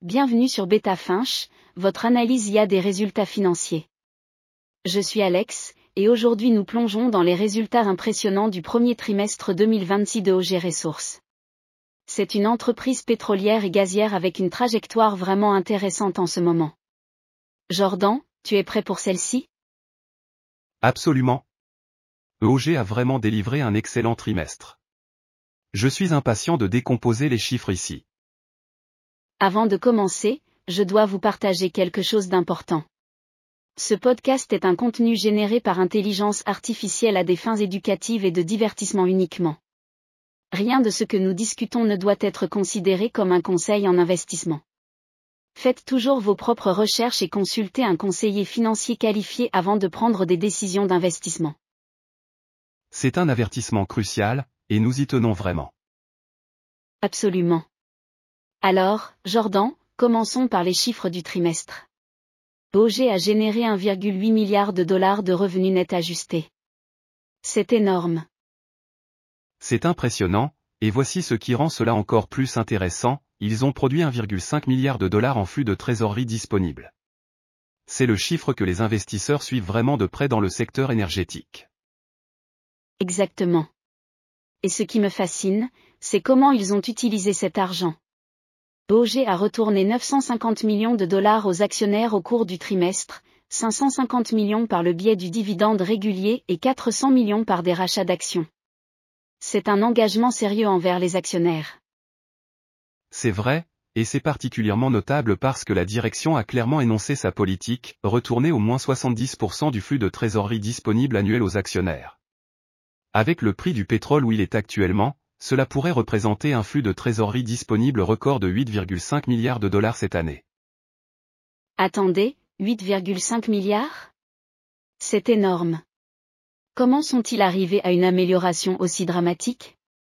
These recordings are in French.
bienvenue sur Betafinch, votre analyse IA des résultats financiers. Je suis Alex, et aujourd'hui nous plongeons dans les résultats impressionnants du premier trimestre 2026 de OG Resources. C'est une entreprise pétrolière et gazière avec une trajectoire vraiment intéressante en ce moment. Jordan, tu es prêt pour celle-ci? Absolument. EOG a vraiment délivré un excellent trimestre. Je suis impatient de décomposer les chiffres ici. Avant de commencer, je dois vous partager quelque chose d'important. Ce podcast est un contenu généré par intelligence artificielle à des fins éducatives et de divertissement uniquement. Rien de ce que nous discutons ne doit être considéré comme un conseil en investissement. Faites toujours vos propres recherches et consultez un conseiller financier qualifié avant de prendre des décisions d'investissement. C'est un avertissement crucial, et nous y tenons vraiment. Absolument. Alors, Jordan, commençons par les chiffres du trimestre. OG a généré 1,8 milliard de dollars de revenus nets ajustés. C'est énorme. C'est impressionnant, et voici ce qui rend cela encore plus intéressant, ils ont produit 1,5 milliard de dollars en flux de trésorerie disponible. C'est le chiffre que les investisseurs suivent vraiment de près dans le secteur énergétique. Exactement. Et ce qui me fascine, c'est comment ils ont utilisé cet argent. OG a retourné 950 millions de dollars aux actionnaires au cours du trimestre, 550 millions par le biais du dividende régulier et 400 millions par des rachats d'actions. C'est un engagement sérieux envers les actionnaires. C'est vrai, et c'est particulièrement notable parce que la direction a clairement énoncé sa politique, retourner au moins 70% du flux de trésorerie disponible annuel aux actionnaires. Avec le prix du pétrole où il est actuellement, cela pourrait représenter un flux de trésorerie disponible record de 8,5 milliards de dollars cette année. Attendez, 8,5 milliards? C'est énorme. Comment sont-ils arrivés à une amélioration aussi dramatique?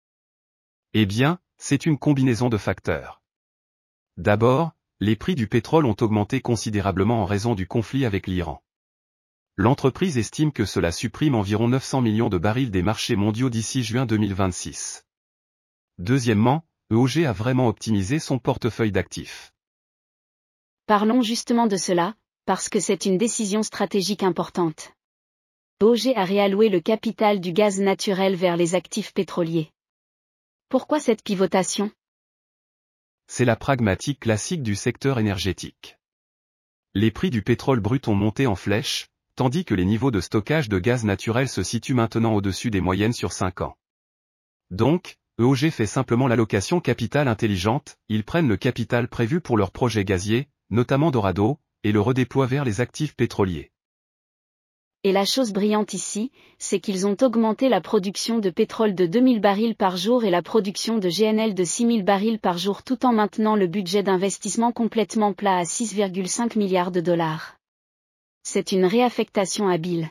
Eh bien, c'est une combinaison de facteurs. D'abord, les prix du pétrole ont augmenté considérablement en raison du conflit avec l'Iran. L'entreprise estime que cela supprime environ 900 millions de barils des marchés mondiaux d'ici juin 2026. Deuxièmement, EOG a vraiment optimisé son portefeuille d'actifs. Parlons justement de cela, parce que c'est une décision stratégique importante. EOG a réalloué le capital du gaz naturel vers les actifs pétroliers. Pourquoi cette pivotation? C'est la pragmatique classique du secteur énergétique. Les prix du pétrole brut ont monté en flèche, tandis que les niveaux de stockage de gaz naturel se situent maintenant au-dessus des moyennes sur 5 ans. Donc, EOG fait simplement l'allocation capitale intelligente, ils prennent le capital prévu pour leurs projets gaziers, notamment Dorado, et le redéploient vers les actifs pétroliers. Et la chose brillante ici, c'est qu'ils ont augmenté la production de pétrole de 2000 barils par jour et la production de GNL de 6000 barils par jour tout en maintenant le budget d'investissement complètement plat à 6,5 milliards de dollars. C'est une réaffectation habile.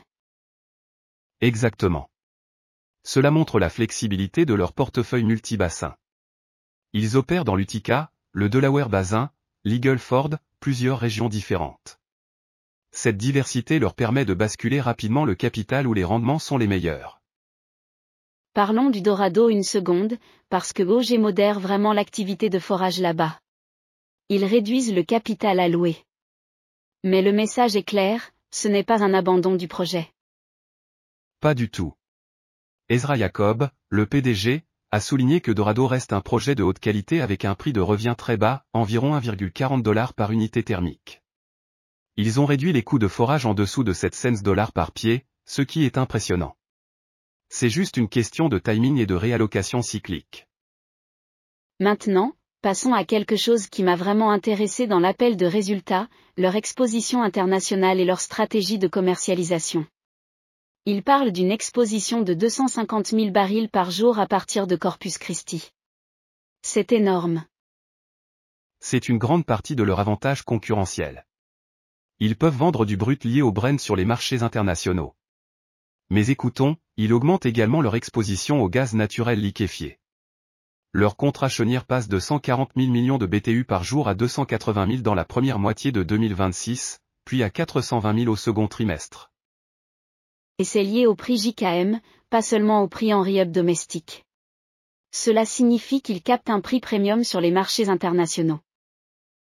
Exactement. Cela montre la flexibilité de leur portefeuille multibassin. Ils opèrent dans l'Utica, le Delaware Basin, l'Eagle Ford, plusieurs régions différentes. Cette diversité leur permet de basculer rapidement le capital où les rendements sont les meilleurs. Parlons du Dorado une seconde, parce que OG modère vraiment l'activité de forage là-bas. Ils réduisent le capital alloué. Mais le message est clair, ce n'est pas un abandon du projet. Pas du tout. Ezra Yacob, le PDG, a souligné que Dorado reste un projet de haute qualité avec un prix de revient très bas, environ 1,40 $ par unité thermique. Ils ont réduit les coûts de forage en dessous de 7 cents $ par pied, ce qui est impressionnant. C'est juste une question de timing et de réallocation cyclique. Maintenant, passons à quelque chose qui m'a vraiment intéressé dans l'appel de résultats, leur exposition internationale et leur stratégie de commercialisation. Ils parlent d'une exposition de 250 000 barils par jour à partir de Corpus Christi. C'est énorme. C'est une grande partie de leur avantage concurrentiel. Ils peuvent vendre du brut lié au Brent sur les marchés internationaux. Mais écoutons, ils augmentent également leur exposition au gaz naturel liquéfié. Leur contrat chaudière passe de 140 000 millions de BTU par jour à 280 000 dans la première moitié de 2026, puis à 420 000 au second trimestre. Et c'est lié au prix JKM, pas seulement au prix Henry Hub domestique. Cela signifie qu'ils captent un prix premium sur les marchés internationaux.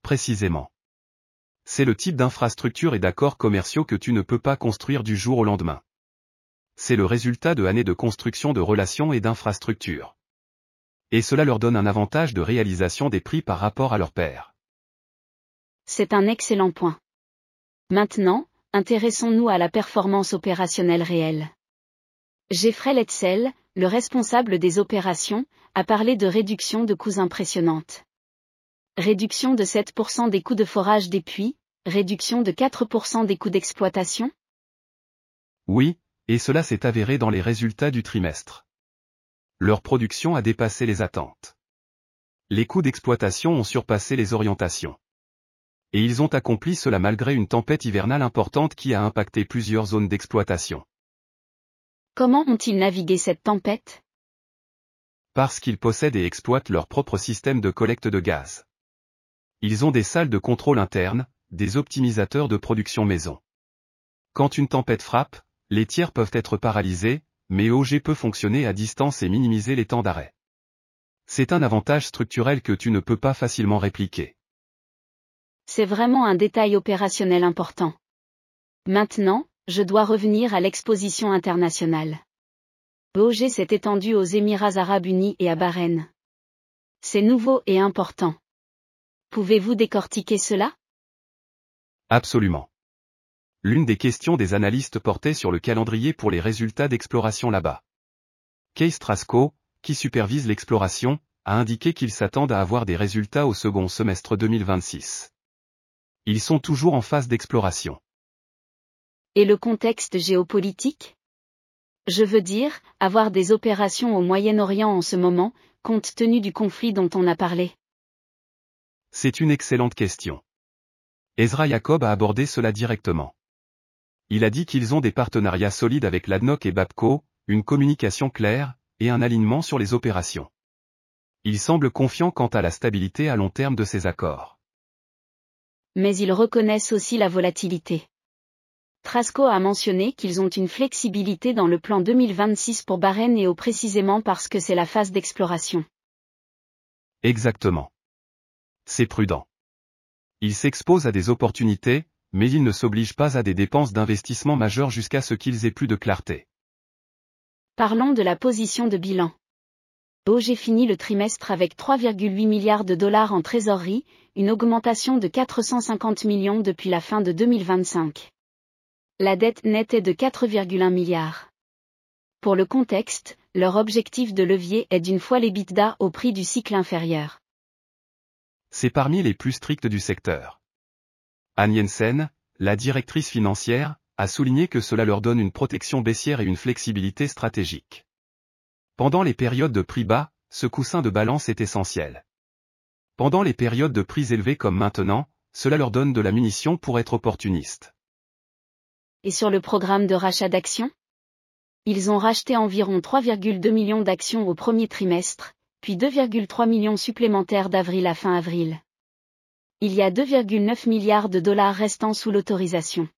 Précisément. C'est le type d'infrastructure et d'accords commerciaux que tu ne peux pas construire du jour au lendemain. C'est le résultat de années de construction de relations et d'infrastructures. Et cela leur donne un avantage de réalisation des prix par rapport à leurs pairs. C'est un excellent point. Maintenant, intéressons-nous à la performance opérationnelle réelle. Jeffrey Letzel, le responsable des opérations, a parlé de réduction de coûts impressionnante. Réduction de 7% des coûts de forage des puits, réduction de 4% des coûts d'exploitation? Oui, et cela s'est avéré dans les résultats du trimestre. Leur production a dépassé les attentes. Les coûts d'exploitation ont surpassé les orientations. Et ils ont accompli cela malgré une tempête hivernale importante qui a impacté plusieurs zones d'exploitation. Comment ont-ils navigué cette tempête? Parce qu'ils possèdent et exploitent leur propre système de collecte de gaz. Ils ont des salles de contrôle interne, des optimisateurs de production maison. Quand une tempête frappe, les tiers peuvent être paralysés, mais OG peut fonctionner à distance et minimiser les temps d'arrêt. C'est un avantage structurel que tu ne peux pas facilement répliquer. C'est vraiment un détail opérationnel important. Maintenant, je dois revenir à l'exposition internationale. OG s'est étendu aux Émirats arabes unis et à Bahreïn. C'est nouveau et important. Pouvez-vous décortiquer cela? Absolument. L'une des questions des analystes portait sur le calendrier pour les résultats d'exploration là-bas. Case Trasco, qui supervise l'exploration, a indiqué qu'ils s'attendent à avoir des résultats au second semestre 2026. Ils sont toujours en phase d'exploration. Et le contexte géopolitique? Je veux dire, avoir des opérations au Moyen-Orient en ce moment, compte tenu du conflit dont on a parlé. C'est une excellente question. Ezra Yacob a abordé cela directement. Il a dit qu'ils ont des partenariats solides avec l'ADNOC et Bapco, une communication claire, et un alignement sur les opérations. Il semble confiant quant à la stabilité à long terme de ces accords. Mais ils reconnaissent aussi la volatilité. Trasco a mentionné qu'ils ont une flexibilité dans le plan 2026 pour Bahreïn et précisément parce que c'est la phase d'exploration. Exactement. C'est prudent. Ils s'exposent à des opportunités, mais ils ne s'obligent pas à des dépenses d'investissement majeures jusqu'à ce qu'ils aient plus de clarté. Parlons de la position de bilan. OG finit le trimestre avec 3,8 milliards de dollars en trésorerie, une augmentation de 450 millions depuis la fin de 2025. La dette nette est de 4,1 milliards. Pour le contexte, leur objectif de levier est d'une fois l'EBITDA au prix du cycle inférieur. C'est parmi les plus stricts du secteur. Anne Jensen, la directrice financière, a souligné que cela leur donne une protection baissière et une flexibilité stratégique. Pendant les périodes de prix bas, ce coussin de balance est essentiel. Pendant les périodes de prix élevés comme maintenant, cela leur donne de la munition pour être opportunistes. Et sur le programme de rachat d'actions? Ils ont racheté environ 3,2 millions d'actions au premier trimestre, puis 2,3 millions supplémentaires d'avril à fin avril. Il y a 2,9 milliards de dollars restants sous l'autorisation.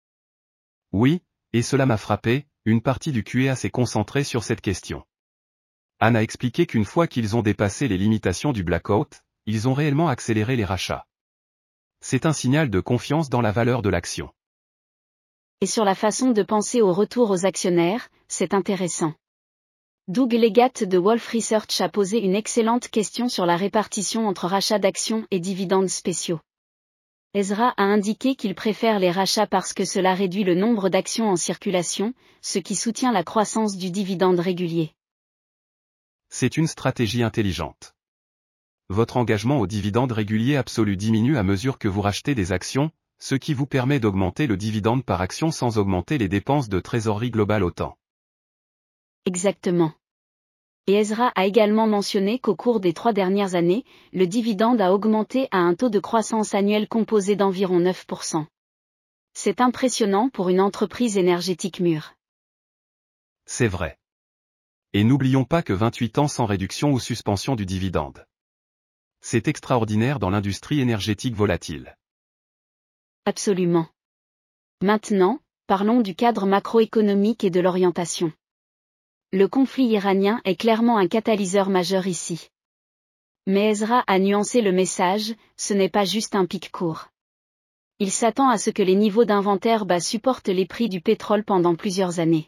Oui, et cela m'a frappé, une partie du QA s'est concentrée sur cette question. Anne a expliqué qu'une fois qu'ils ont dépassé les limitations du blackout, ils ont réellement accéléré les rachats. C'est un signal de confiance dans la valeur de l'action. Et sur la façon de penser au retour aux actionnaires, c'est intéressant. Doug Leggate de Wolfe Research a posé une excellente question sur la répartition entre rachats d'actions et dividendes spéciaux. Ezra a indiqué qu'il préfère les rachats parce que cela réduit le nombre d'actions en circulation, ce qui soutient la croissance du dividende régulier. C'est une stratégie intelligente. Votre engagement au dividende régulier absolu diminue à mesure que vous rachetez des actions, ce qui vous permet d'augmenter le dividende par action sans augmenter les dépenses de trésorerie globale autant. Exactement. Et Ezra a également mentionné qu'au cours des 3 dernières années, le dividende a augmenté à un taux de croissance annuel composé d'environ 9%. C'est impressionnant pour une entreprise énergétique mûre. C'est vrai. Et n'oublions pas que 28 ans sans réduction ou suspension du dividende. C'est extraordinaire dans l'industrie énergétique volatile. Absolument. Maintenant, parlons du cadre macroéconomique et de l'orientation. Le conflit iranien est clairement un catalyseur majeur ici. Mais Ezra a nuancé le message, ce n'est pas juste un pic court. Il s'attend à ce que les niveaux d'inventaire bas supportent les prix du pétrole pendant plusieurs années.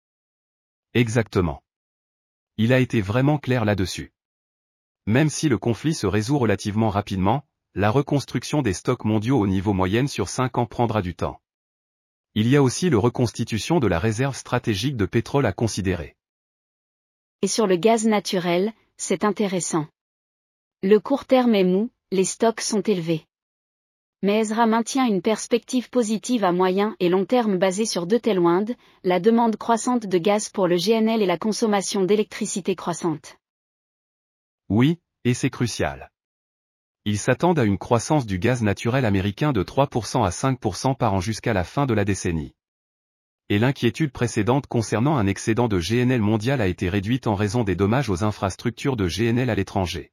Exactement. Il a été vraiment clair là-dessus. Même si le conflit se résout relativement rapidement, la reconstruction des stocks mondiaux au niveau moyenne sur 5 ans prendra du temps. Il y a aussi la reconstitution de la réserve stratégique de pétrole à considérer. Et sur le gaz naturel, c'est intéressant. Le court terme est mou, les stocks sont élevés. Mais Ezra maintient une perspective positive à moyen et long terme basée sur deux tailwinds, la demande croissante de gaz pour le GNL et la consommation d'électricité croissante. Oui, et c'est crucial. Ils s'attendent à une croissance du gaz naturel américain de 3% à 5% par an jusqu'à la fin de la décennie. Et l'inquiétude précédente concernant un excédent de GNL mondial a été réduite en raison des dommages aux infrastructures de GNL à l'étranger.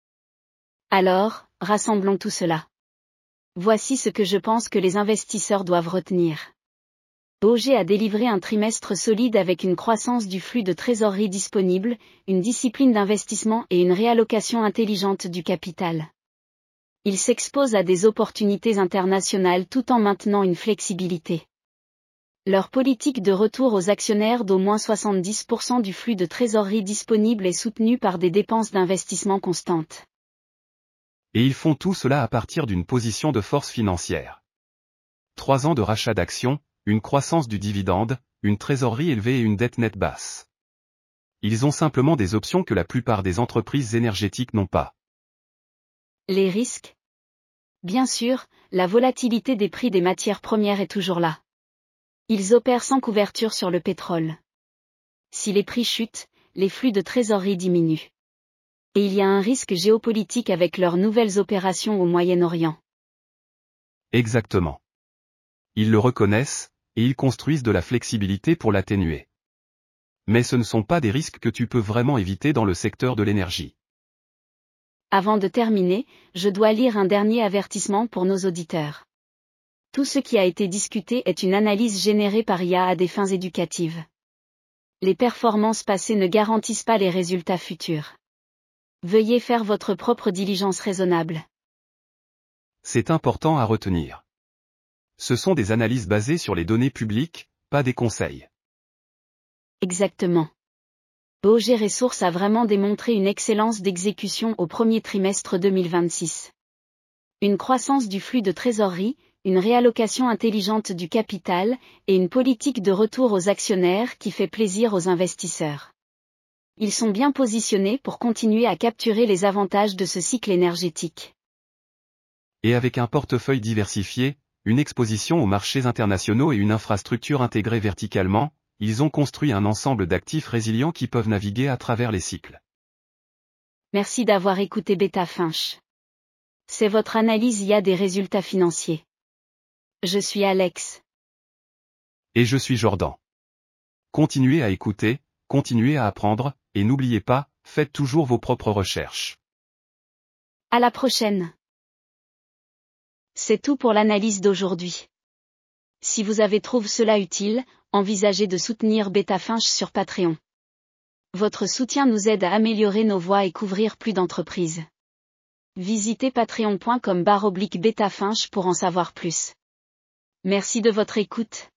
Alors, rassemblons tout cela. Voici ce que je pense que les investisseurs doivent retenir. BOG a délivré un trimestre solide avec une croissance du flux de trésorerie disponible, une discipline d'investissement et une réallocation intelligente du capital. Il s'expose à des opportunités internationales tout en maintenant une flexibilité. Leur politique de retour aux actionnaires d'au moins 70% du flux de trésorerie disponible est soutenue par des dépenses d'investissement constantes. Et ils font tout cela à partir d'une position de force financière. 3 ans de rachat d'actions, une croissance du dividende, une trésorerie élevée et une dette nette basse. Ils ont simplement des options que la plupart des entreprises énergétiques n'ont pas. Les risques ? Bien sûr, la volatilité des prix des matières premières est toujours là. Ils opèrent sans couverture sur le pétrole. Si les prix chutent, les flux de trésorerie diminuent. Et il y a un risque géopolitique avec leurs nouvelles opérations au Moyen-Orient. Exactement. Ils le reconnaissent, et ils construisent de la flexibilité pour l'atténuer. Mais ce ne sont pas des risques que tu peux vraiment éviter dans le secteur de l'énergie. Avant de terminer, je dois lire un dernier avertissement pour nos auditeurs. Tout ce qui a été discuté est une analyse générée par IA à des fins éducatives. Les performances passées ne garantissent pas les résultats futurs. Veuillez faire votre propre diligence raisonnable. C'est important à retenir. Ce sont des analyses basées sur les données publiques, pas des conseils. Exactement. BOG Resources a vraiment démontré une excellence d'exécution au premier trimestre 2026. Une croissance du flux de trésorerie, une réallocation intelligente du capital, et une politique de retour aux actionnaires qui fait plaisir aux investisseurs. Ils sont bien positionnés pour continuer à capturer les avantages de ce cycle énergétique. Et avec un portefeuille diversifié, une exposition aux marchés internationaux et une infrastructure intégrée verticalement, ils ont construit un ensemble d'actifs résilients qui peuvent naviguer à travers les cycles. Merci d'avoir écouté Beta Finch. C'est votre analyse IA des résultats financiers. Je suis Alex. Et je suis Jordan. Continuez à écouter, continuez à apprendre, et n'oubliez pas, faites toujours vos propres recherches. À la prochaine. C'est tout pour l'analyse d'aujourd'hui. Si vous avez trouvé cela utile, envisagez de soutenir Beta Finch sur Patreon. Votre soutien nous aide à améliorer nos voix et couvrir plus d'entreprises. Visitez patreon.com/betafinch pour en savoir plus. Merci de votre écoute.